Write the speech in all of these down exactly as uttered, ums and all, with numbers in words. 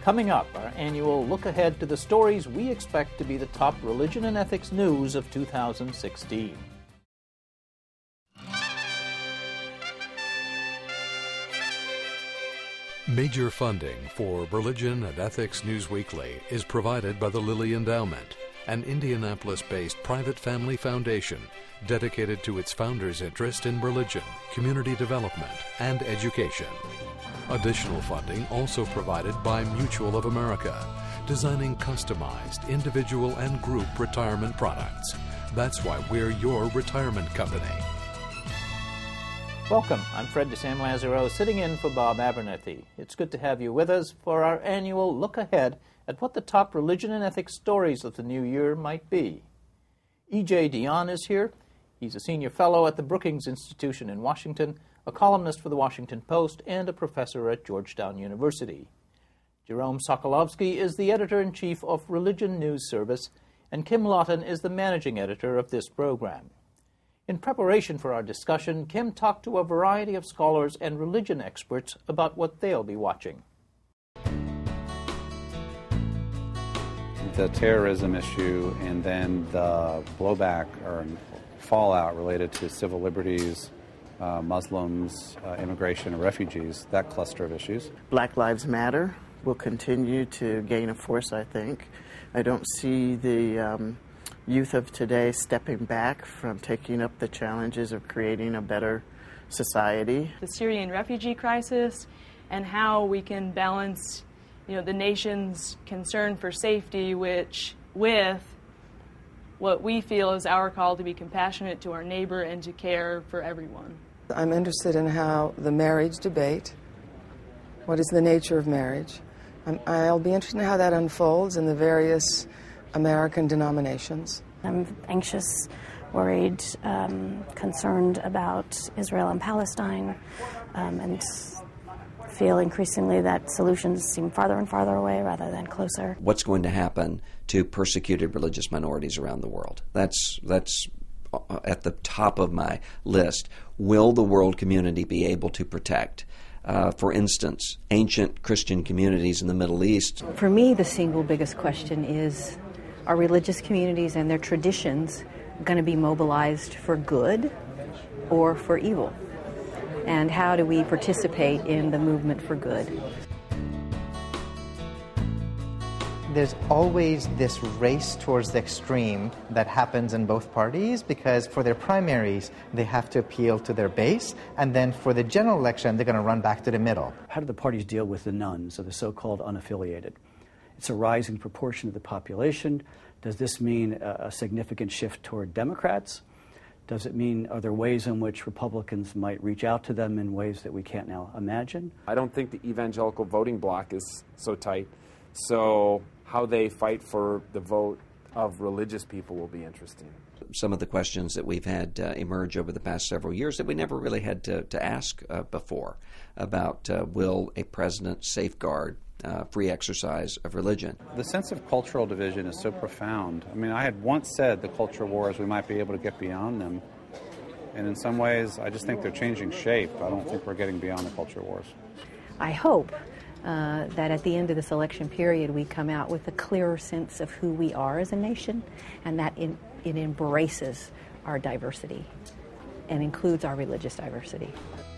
Coming up, our annual look ahead to the stories we expect to be the top religion and ethics news of two thousand sixteen. Major funding for Religion and Ethics News Weekly is provided by the Lilly Endowment, an Indianapolis-based private family foundation dedicated to its founders' interest in religion, community development, and education. Additional funding also provided by Mutual of America, designing customized individual and group retirement products. That's why we're your retirement company. Welcome. I'm Fred DeSam Lazaro, sitting in for Bob Abernethy. It's good to have you with us for our annual look ahead at what the top religion and ethics stories of the new year might be. E J Dionne is here. He's a senior fellow at the Brookings Institution in Washington, a columnist for the Washington Post, and a professor at Georgetown University. Jerome Sokolovsky is the editor-in-chief of Religion News Service, and Kim Lawton is the managing editor of this program. In preparation for our discussion, Kim talked to a variety of scholars and religion experts about what they'll be watching. The terrorism issue and then the blowback or fallout related to civil liberties, uh, Muslims, uh, immigration, and refugees, that cluster of issues. Black Lives Matter will continue to gain a force, I think. I don't see the um, youth of today stepping back from taking up the challenges of creating a better society. The Syrian refugee crisis and how we can balance, you know, the nation's concern for safety, which with what we feel is our call to be compassionate to our neighbor and to care for everyone. I'm interested in how the marriage debate, what is the nature of marriage, I'm, I'll be interested in how that unfolds in the various American denominations. I'm anxious, worried, um, concerned about Israel and Palestine, um, and feel increasingly that solutions seem farther and farther away rather than closer. What's going to happen to persecuted religious minorities around the world? That's that's at the top of my list. Will the world community be able to protect, uh, for instance, ancient Christian communities in the Middle East? For me, the single biggest question is, are religious communities and their traditions going to be mobilized for good or for evil? And how do we participate in the movement for good? There's always this race towards the extreme that happens in both parties because for their primaries, they have to appeal to their base, and then for the general election, they're going to run back to the middle. How do the parties deal with the nones, or the so-called unaffiliated? It's a rising proportion of the population. Does this mean a, a significant shift toward Democrats? Does it mean, are there ways in which Republicans might reach out to them in ways that we can't now imagine? I don't think the evangelical voting bloc is so tight. So how they fight for the vote of religious people will be interesting. Some of the questions that we've had uh, emerge over the past several years that we never really had to, to ask uh, before about uh, will a president safeguard Uh, free exercise of religion. The sense of cultural division is so profound. I mean, I had once said the culture wars, we might be able to get beyond them. And in some ways, I just think they're changing shape. I don't think we're getting beyond the culture wars. I hope uh, that at the end of this election period, we come out with a clearer sense of who we are as a nation, and that in, it embraces our diversity and includes our religious diversity.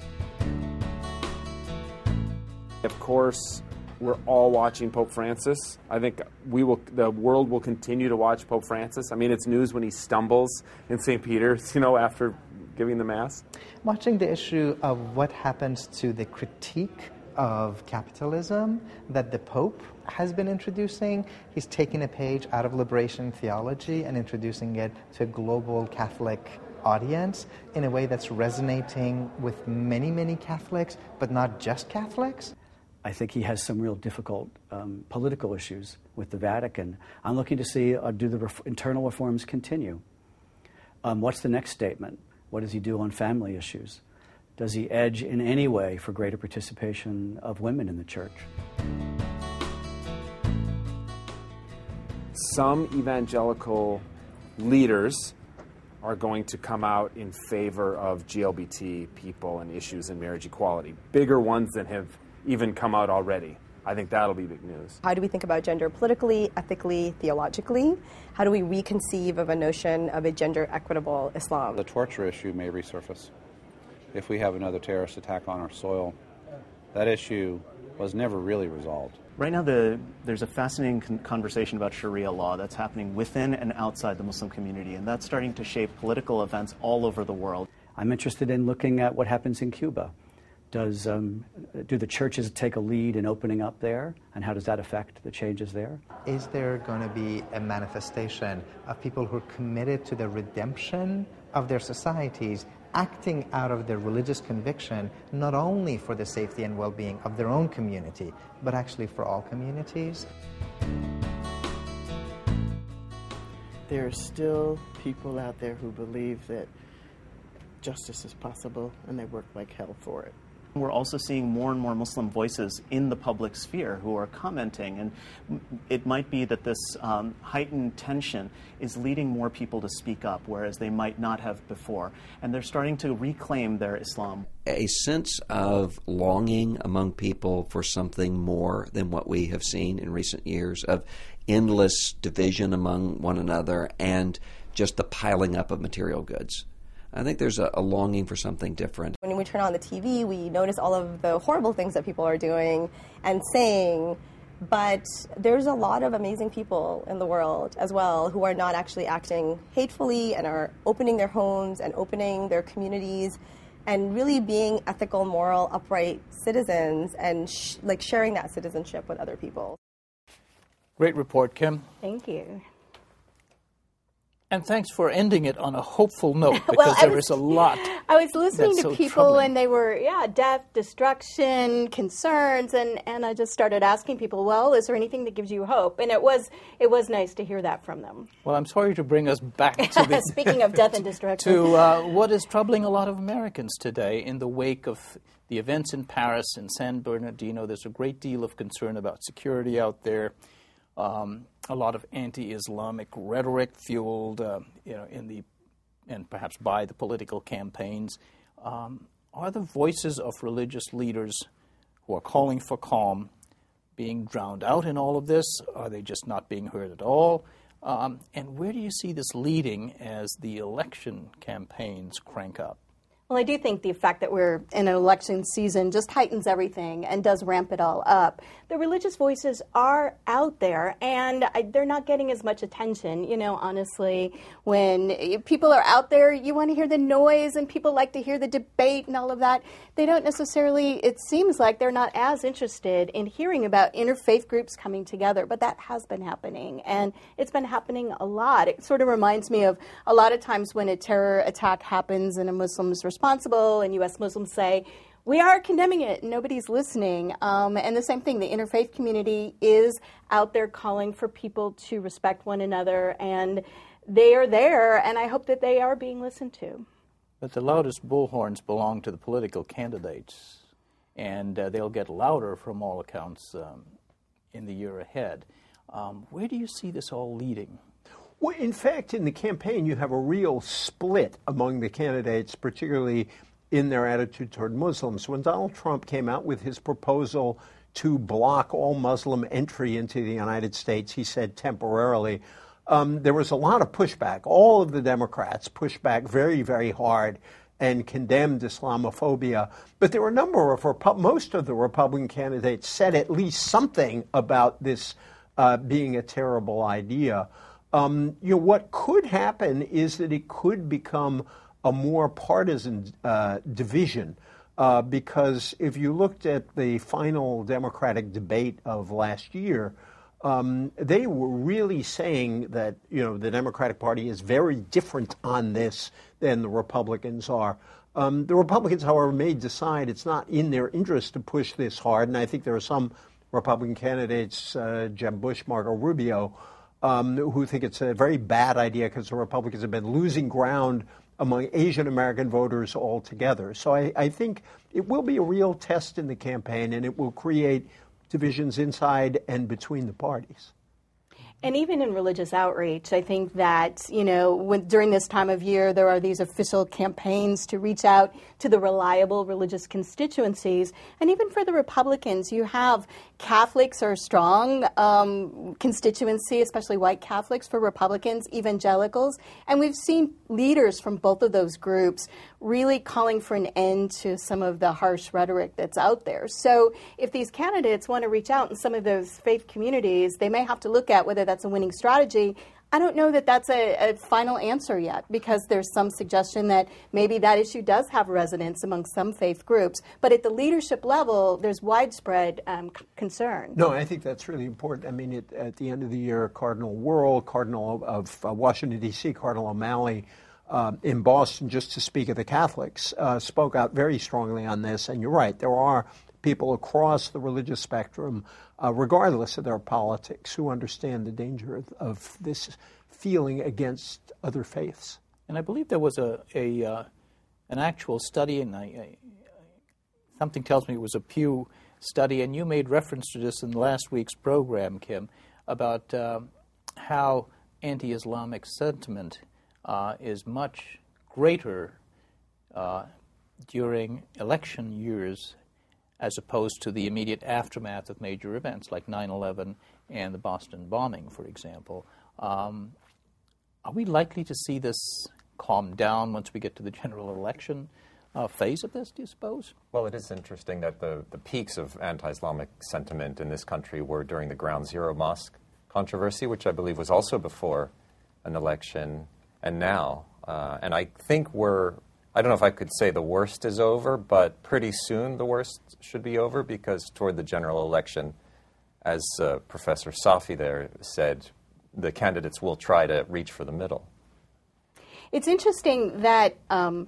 Of course, we're all watching Pope Francis. I think we will. The world will continue to watch Pope Francis. I mean, it's news when he stumbles in Saint Peter's, you know, after giving the Mass. Watching the issue of what happens to the critique of capitalism that the Pope has been introducing. He's taking a page out of liberation theology and introducing it to a global Catholic audience in a way that's resonating with many, many Catholics, but not just Catholics. I think he has some real difficult um, political issues with the Vatican. I'm looking to see, uh, do the ref- internal reforms continue? Um, what's the next statement? What does he do on family issues? Does he edge in any way for greater participation of women in the church? Some evangelical leaders are going to come out in favor of G L B T people and issues in marriage equality, bigger ones than have even come out already. I think that'll be big news. How do we think about gender politically, ethically, theologically? How do we reconceive of a notion of a gender equitable Islam? The torture issue may resurface if we have another terrorist attack on our soil. That issue was never really resolved. Right now, the, there's a fascinating con- conversation about Sharia law that's happening within and outside the Muslim community, and that's starting to shape political events all over the world. I'm interested in looking at what happens in Cuba. Does um, do the churches take a lead in opening up there, and how does that affect the changes there? Is there going to be a manifestation of people who are committed to the redemption of their societies, acting out of their religious conviction, not only for the safety and well-being of their own community, but actually for all communities? There are still people out there who believe that justice is possible, and they work like hell for it. We're also seeing more and more Muslim voices in the public sphere who are commenting, and it might be that this um, heightened tension is leading more people to speak up, whereas they might not have before, and they're starting to reclaim their Islam. A sense of longing among people for something more than what we have seen in recent years, of endless division among one another and just the piling up of material goods. I think there's a, a longing for something different. When we turn on the T V, we notice all of the horrible things that people are doing and saying, but there's a lot of amazing people in the world as well who are not actually acting hatefully and are opening their homes and opening their communities and really being ethical, moral, upright citizens and sh- like sharing that citizenship with other people. Great report, Kim. Thank you. And thanks for ending it on a hopeful note, because well, there was, is a lot. I was listening to so people troubling. and they were, yeah, death, destruction, concerns, and, and I just started asking people, well, is there anything that gives you hope? And it was it was nice to hear that from them. Well, I'm sorry to bring us back to the... Speaking of death and destruction. To uh, what is troubling a lot of Americans today in the wake of the events in Paris and San Bernardino. There's a great deal of concern about security out there. Um, a lot of anti-Islamic rhetoric fueled, uh, you know, in the and perhaps by the political campaigns. Um, are the voices of religious leaders who are calling for calm being drowned out in all of this? Are they just not being heard at all? Um, and where do you see this leading as the election campaigns crank up? Well, I do think the fact that we're in an election season just heightens everything and does ramp it all up. The religious voices are out there, and I, they're not getting as much attention. You know, honestly, when people are out there, you want to hear the noise, and people like to hear the debate and all of that. They don't necessarily, it seems like they're not as interested in hearing about interfaith groups coming together, but that has been happening, and it's been happening a lot. It sort of reminds me of a lot of times when a terror attack happens and a Muslim's responsible, and U S Muslims say, we are condemning it, and nobody's listening. Um, and the same thing, the interfaith community is out there calling for people to respect one another, and they are there, and I hope that they are being listened to. But the loudest bullhorns belong to the political candidates, and uh, they'll get louder from all accounts um, in the year ahead. Um, where do you see this all leading? Well, in fact, in the campaign, you have a real split among the candidates, particularly in their attitude toward Muslims. When Donald Trump came out with his proposal to block all Muslim entry into the United States, he said temporarily, um, there was a lot of pushback. All of the Democrats pushed back very, very hard and condemned Islamophobia. But there were a number of, Repu- most of the Republican candidates said at least something about this uh, being a terrible idea. Um, you know, what could happen is that it could become a more partisan uh, division, uh, because if you looked at the final Democratic debate of last year, um, they were really saying that, you know, the Democratic Party is very different on this than the Republicans are. Um, the Republicans, however, may decide it's not in their interest to push this hard, and I think there are some Republican candidates, uh, Jeb Bush, Marco Rubio, um, who think it's a very bad idea because the Republicans have been losing ground among Asian American voters altogether. So I, I think it will be a real test in the campaign, and it will create divisions inside and between the parties. And even in religious outreach, I think that, you know, when, during this time of year, there are these official campaigns to reach out to the reliable religious constituencies. And even for the Republicans, you have Catholics are a strong um, constituency, especially white Catholics for Republicans, evangelicals. And we've seen leaders from both of those groups really calling for an end to some of the harsh rhetoric that's out there. So if these candidates want to reach out in some of those faith communities, they may have to look at whether that's a winning strategy. I don't know that that's a, a final answer yet, because there's some suggestion that maybe that issue does have resonance among some faith groups. But at the leadership level, there's widespread um, c- concern. No, I think that's really important. I mean, it, at the end of the year, Cardinal Wuerl, Cardinal of uh, Washington, D C, Cardinal O'Malley, Uh, in Boston, just to speak of the Catholics, uh, spoke out very strongly on this. And you're right, there are people across the religious spectrum, uh, regardless of their politics, who understand the danger of, of this feeling against other faiths. And I believe there was a, a uh, an actual study, and I, I, something tells me it was a Pew study, and you made reference to this in last week's program, Kim, about uh, how anti-Islamic sentiment Uh, is much greater uh, during election years as opposed to the immediate aftermath of major events like nine eleven and the Boston bombing, for example. Um, are we likely to see this calm down once we get to the general election uh, phase of this, do you suppose? Well, it is interesting that the, the peaks of anti-Islamic sentiment in this country were during the Ground Zero Mosque controversy, which I believe was also before an election. And now, uh, and I think we're, I don't know if I could say the worst is over, but pretty soon the worst should be over, because toward the general election, as uh, Professor Safi there said, the candidates will try to reach for the middle. It's interesting that um,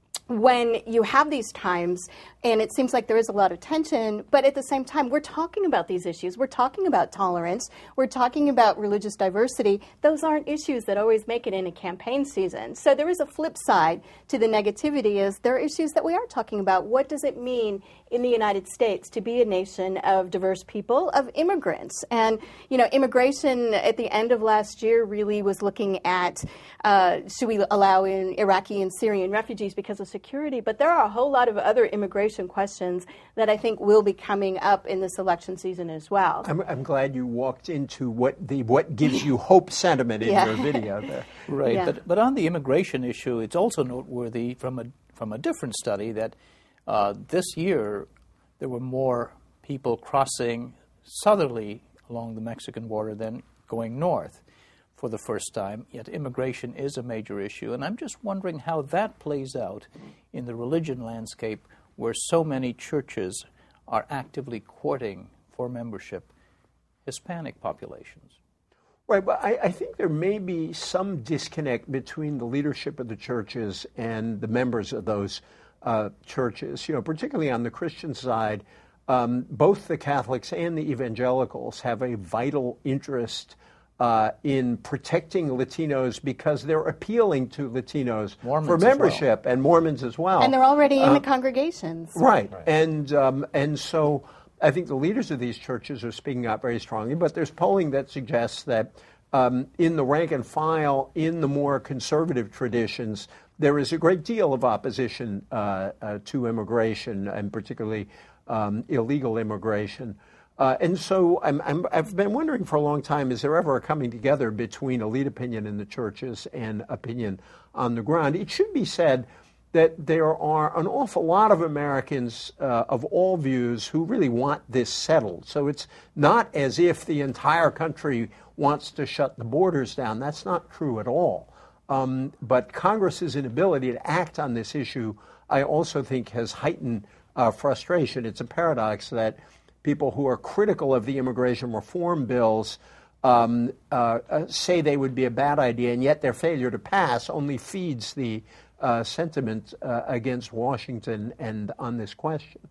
when you have these times, and it seems like there is a lot of tension, but at the same time, we're talking about these issues. We're talking about tolerance. We're talking about religious diversity. Those aren't issues that always make it in a campaign season. So there is a flip side to the negativity, is there are issues that we are talking about. What does it mean in the United States to be a nation of diverse people, of immigrants? And, you know, immigration at the end of last year really was looking at, uh, should we allow in Iraqi and Syrian refugees because of security? But there are a whole lot of other immigration questions that I think will be coming up in this election season as well. I'm, I'm glad you walked into what the what gives you hope sentiment in Yeah. your video there. Right, Yeah. but but on the immigration issue, it's also noteworthy from a from a different study that uh, this year there were more people crossing southerly along the Mexican border than going north for the first time. Yet immigration is a major issue, and I'm just wondering how that plays out in the religion landscape, where so many churches are actively courting for membership Hispanic populations. Right, but I, I think there may be some disconnect between the leadership of the churches and the members of those uh, churches. You know, particularly on the Christian side, um, both the Catholics and the evangelicals have a vital interest uh, in protecting Latinos, because they're appealing to Latinos Mormons for as well. membership, and Mormons as well. And they're already in Uh, the congregations. Right. And um, and so I think the leaders of these churches are speaking out very strongly, but there's polling that suggests that um, in the rank and file, in the more conservative traditions, there is a great deal of opposition uh, uh, to immigration, and particularly um, illegal immigration. Uh, and so I'm, I'm, I've been wondering for a long time, is there ever a coming together between elite opinion in the churches and opinion on the ground? It should be said that there are an awful lot of Americans uh, of all views who really want this settled. So it's not as if the entire country wants to shut the borders down. That's not true at all. Um, but Congress's inability to act on this issue, I also think, has heightened uh, frustration. It's a paradox that people who are critical of the immigration reform bills um, uh, uh, say they would be a bad idea, and yet their failure to pass only feeds the uh, sentiment uh, against Washington and on this question.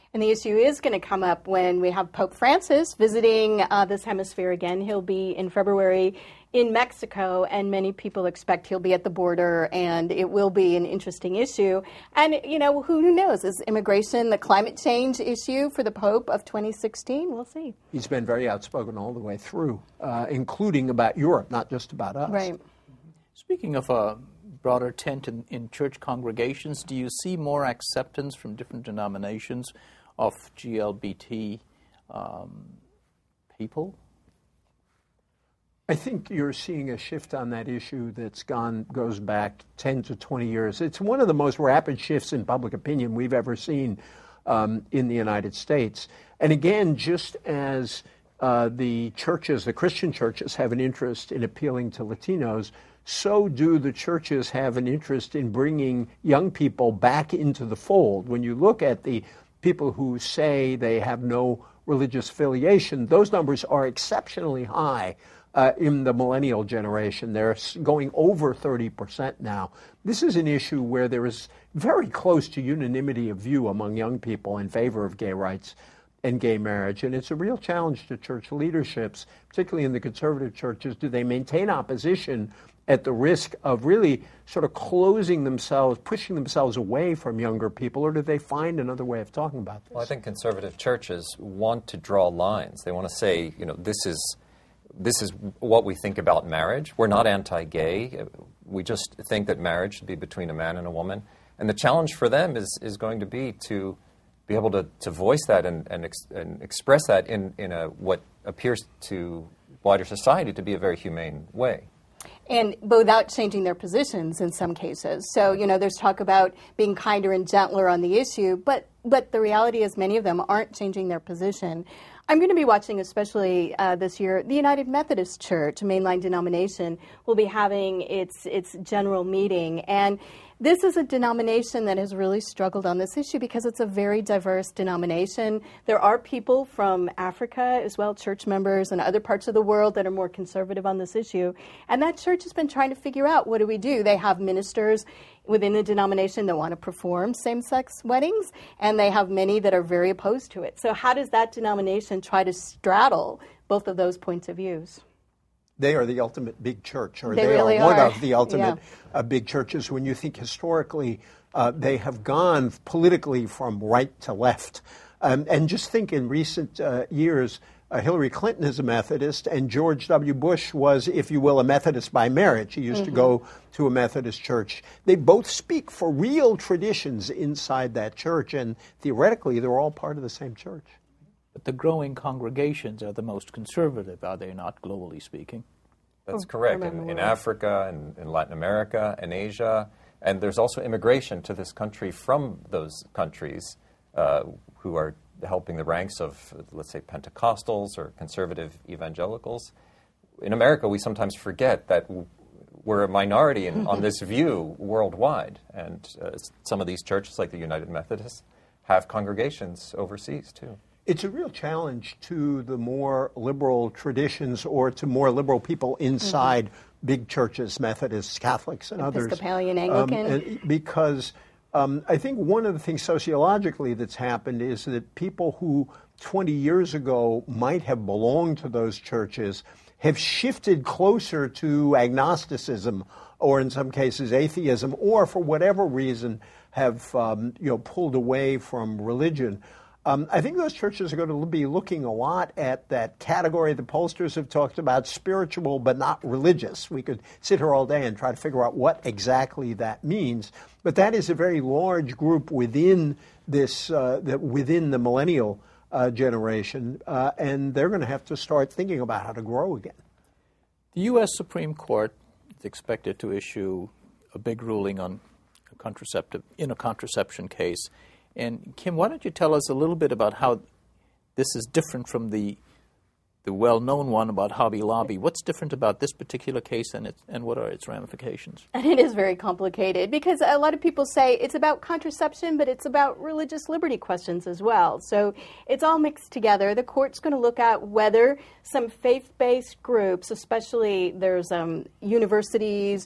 And the issue is going to come up when we have Pope Francis visiting uh, this hemisphere again. He'll be in February in Mexico, and many people expect he'll be at the border, and it will be an interesting issue. And, you know, who knows? Is immigration the climate change issue for the Pope of twenty sixteen? We'll see. He's been very outspoken all the way through, uh, including about Europe, not just about us. Right. Speaking of a broader tent in, in church congregations, do you see more acceptance from different denominations of G L B T um, people? I think you're seeing a shift on that issue that's gone goes back ten to twenty years. It's one of the most rapid shifts in public opinion we've ever seen um, in the United States. And again, just as uh, the churches, the Christian churches, have an interest in appealing to Latinos, so do the churches have an interest in bringing young people back into the fold. When you look at the people who say they have no religious affiliation, those numbers are exceptionally high. Uh, in the millennial generation, they're going over thirty percent now. This is an issue where there is very close to unanimity of view among young people in favor of gay rights and gay marriage. And it's a real challenge to church leaderships, particularly in the conservative churches. Do they maintain opposition at the risk of really sort of closing themselves, pushing themselves away from younger people, or do they find another way of talking about this? Well, I think conservative churches want to draw lines. They want to say, you know, this is This is what we think about marriage. We're not anti-gay. We just think that marriage should be between a man and a woman. And the challenge for them is, is going to be to be able to, to voice that and, and, ex, and express that in, in a what appears to wider society to be a very humane way. And but without changing their positions in some cases. So, you know, there's talk about being kinder and gentler on the issue, but but the reality is many of them aren't changing their position. I'm going to be watching, especially uh, this year, the United Methodist Church, a mainline denomination, will be having its its general meeting. And this is a denomination that has really struggled on this issue because it's a very diverse denomination. There are people from Africa as well, church members and other parts of the world that are more conservative on this issue. And that church has been trying to figure out, what do we do? They have ministers within the denomination that want to perform same-sex weddings, and they have many that are very opposed to it. So how does that denomination try to straddle both of those points of views? They are the ultimate big church, or they, they really are one are. of the ultimate yeah. uh, big churches. When you think historically, uh, they have gone politically from right to left. Um, and just think in recent uh, years, uh, Hillary Clinton is a Methodist, and George W. Bush was, if you will, a Methodist by marriage. He used mm-hmm. to go to a Methodist church. They both speak for real traditions inside that church, and theoretically, they're all part of the same church. But the growing congregations are the most conservative, are they not, globally speaking? That's correct. In, in Africa, and in Latin America, and Asia, and there's also immigration to this country from those countries uh, who are helping the ranks of, let's say, Pentecostals or conservative evangelicals. In America, we sometimes forget that we're a minority in, on this view worldwide, and uh, some of these churches, like the United Methodists, have congregations overseas, too. It's a real challenge to the more liberal traditions or to more liberal people inside mm-hmm. big churches, Methodists, Catholics, and others. Episcopalian, Anglican. Um, and because um, I think one of the things sociologically that's happened is that people who twenty years ago might have belonged to those churches have shifted closer to agnosticism, or in some cases atheism, or for whatever reason have um, you know pulled away from religion. Um, I think those churches are going to be looking a lot at that category the pollsters have talked about, spiritual but not religious. We could sit here all day and try to figure out what exactly that means. But that is a very large group within this, uh, the, within the millennial uh, generation, uh, and they're going to have to start thinking about how to grow again. The U S Supreme Court is expected to issue a big ruling on a contraceptive in a contraception case. And Kim, why don't you tell us a little bit about how this is different from the the well-known one about Hobby Lobby? What's different about this particular case, and its, and what are its ramifications? And it is very complicated because a lot of people say it's about contraception, but it's about religious liberty questions as well. So it's all mixed together. The court's going to look at whether some faith-based groups, especially there's um, universities,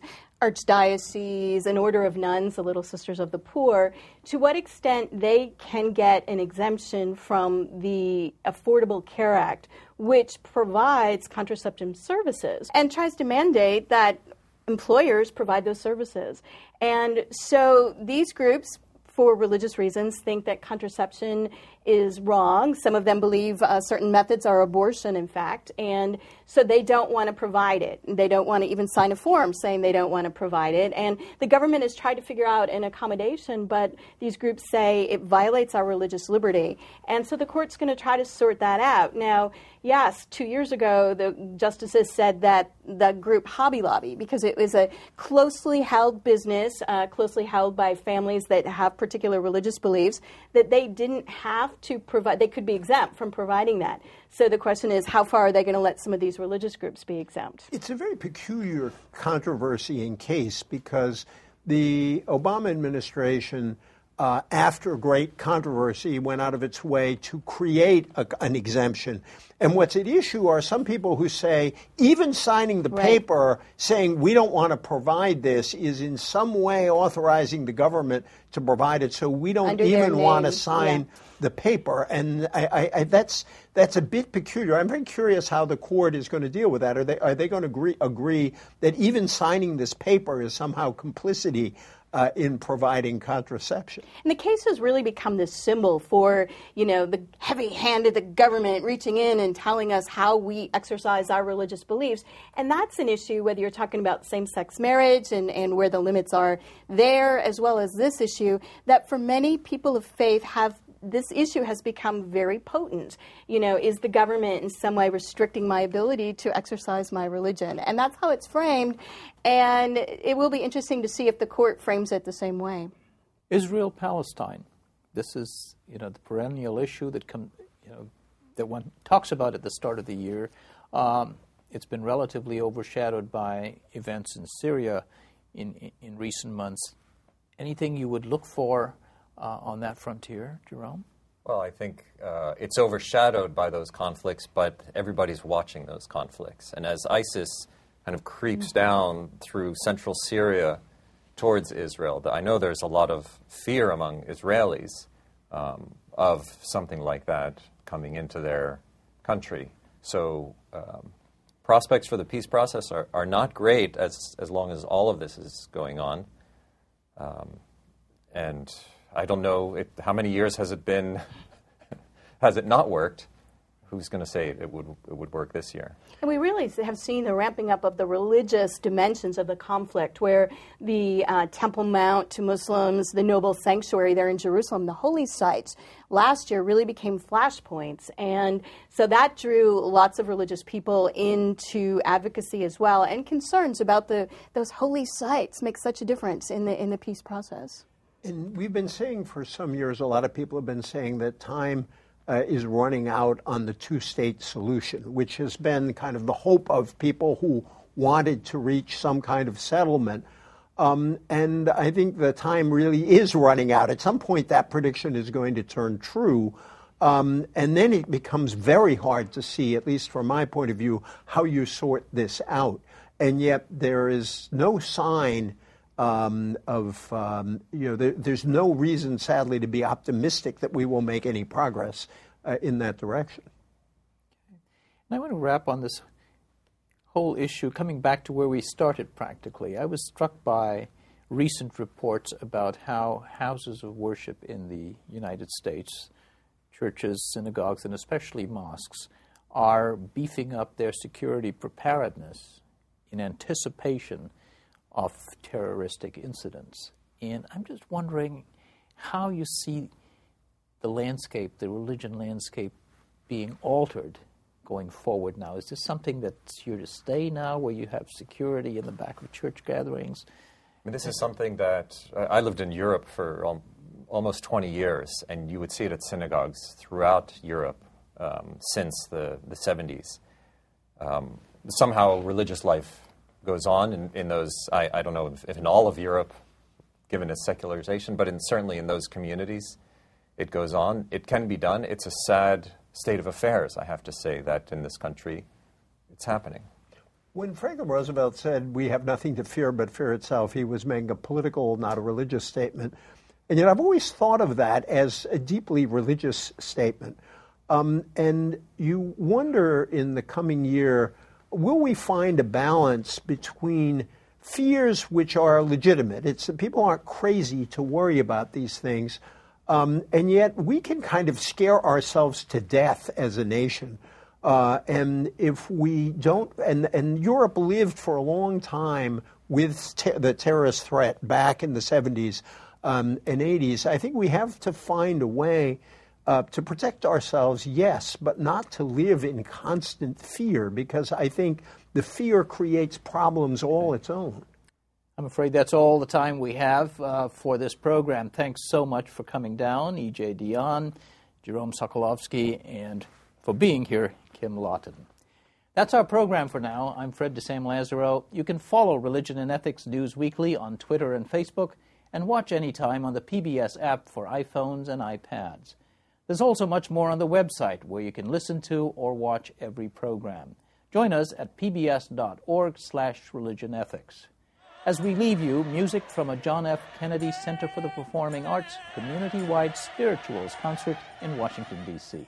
archdiocese, an order of nuns, the Little Sisters of the Poor, to what extent they can get an exemption from the Affordable Care Act, which provides contraceptive services and tries to mandate that employers provide those services. And so these groups, for religious reasons, think that contraception is wrong. Some of them believe uh, certain methods are abortion, in fact, and so they don't want to provide it. They don't want to even sign a form saying they don't want to provide it. And the government has tried to figure out an accommodation, but these groups say it violates our religious liberty. And so the court's going to try to sort that out. Now, yes, two years ago, the justices said that the group Hobby Lobby, because it was a closely held business, uh, closely held by families that have particular religious beliefs, that they didn't have to provide, they could be exempt from providing that. So the question is, how far are they going to let some of these religious groups be exempt? It's a very peculiar controversy and case because the Obama administration, uh, after great controversy, went out of its way to create a, an exemption. And what's at issue are some people who say even signing the Right. paper saying we don't want to provide this is in some way authorizing the government to provide it, so we don't Under their even want to name, sign yeah. the paper. And I, I, I, that's that's a bit peculiar. I'm very curious how the court is going to deal with that. Are they are they going to agree, agree that even signing this paper is somehow complicity Uh, in providing contraception? And the case has really become this symbol for, you know, the heavy-handed, the government reaching in and telling us how we exercise our religious beliefs. And that's an issue, whether you're talking about same-sex marriage and, and where the limits are there, as well as this issue, that for many people of faith have this issue has become very potent. You know, is the government in some way restricting my ability to exercise my religion? And that's how it's framed. And it will be interesting to see if the court frames it the same way. Israel-Palestine. This is, you know, the perennial issue that come, you know, that one talks about at the start of the year. Um, it's been relatively overshadowed by events in Syria in, in, in recent months. Anything you would look for Uh, on that frontier, Jerome? Well, I think uh, it's overshadowed by those conflicts, but everybody's watching those conflicts. And as ISIS kind of creeps down through central Syria towards Israel, I know there's a lot of fear among Israelis um, of something like that coming into their country. So um, prospects for the peace process are, are not great as, as long as all of this is going on. Um, and I don't know it, how many years has it been, has it not worked? Who's going to say it would it would work this year? And we really have seen the ramping up of the religious dimensions of the conflict, where the uh, Temple Mount to Muslims, the noble sanctuary there in Jerusalem, the holy sites, last year really became flashpoints. And so that drew lots of religious people into advocacy as well, and concerns about the those holy sites make such a difference in the in the peace process. And we've been saying for some years, a lot of people have been saying that time uh, is running out on the two-state solution, which has been kind of the hope of people who wanted to reach some kind of settlement. Um, and I think the time really is running out. At some point, that prediction is going to turn true. Um, and then it becomes very hard to see, at least from my point of view, how you sort this out. And yet there is no sign Um, of, um, you know, there, there's no reason, sadly, to be optimistic that we will make any progress uh, in that direction. And I want to wrap on this whole issue, coming back to where we started practically. I was struck by recent reports about how houses of worship in the United States, churches, synagogues, and especially mosques, are beefing up their security preparedness in anticipation of terroristic incidents. And I'm just wondering how you see the landscape, the religion landscape, being altered going forward now. Is this something that's here to stay now, where you have security in the back of church gatherings? I mean, this is something that uh, I lived in Europe for al- almost twenty years, and you would see it at synagogues throughout Europe um, since the, the seventies. Um, somehow religious life goes on in, in those, I, I don't know if, if in all of Europe, given its secularization, but in, certainly in those communities, it goes on. It can be done. It's a sad state of affairs, I have to say, that in this country it's happening. When Franklin Roosevelt said we have nothing to fear but fear itself, he was making a political, not a religious statement. And yet I've always thought of that as a deeply religious statement. Um, and you wonder in the coming year, will we find a balance between fears which are legitimate? It's people aren't crazy to worry about these things, um, and yet we can kind of scare ourselves to death as a nation. Uh, and if we don't, and, and Europe lived for a long time with te- the terrorist threat back in the seventies um, and eighties, I think we have to find a way uh, to protect ourselves, yes, but not to live in constant fear, because I think the fear creates problems all its own. I'm afraid that's all the time we have uh, for this program. Thanks so much for coming down, E J Dionne, Jerome Sokolovsky, and for being here, Kim Lawton. That's our program for now. I'm Fred DeSam Lazaro. You can follow Religion and Ethics News Weekly on Twitter and Facebook, and watch anytime on the P B S app for iPhones and iPads. There's also much more on the website where you can listen to or watch every program. Join us at pbs.org slash religionethics. As we leave you, music from a John F. Kennedy Center for the Performing Arts community-wide spirituals concert in Washington, D C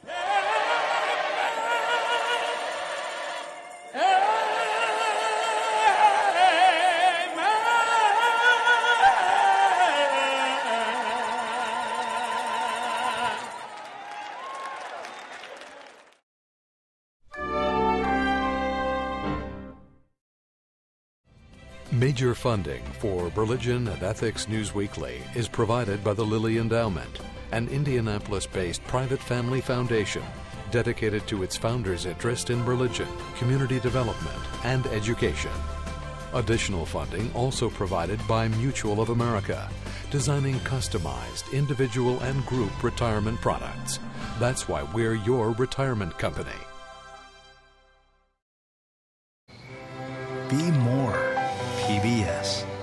Major funding for Religion and Ethics News Weekly is provided by the Lilly Endowment, an Indianapolis-based private family foundation dedicated to its founders' interest in religion, community development, and education. Additional funding also provided by Mutual of America, designing customized individual and group retirement products. That's why we're your retirement company. Be more P B S.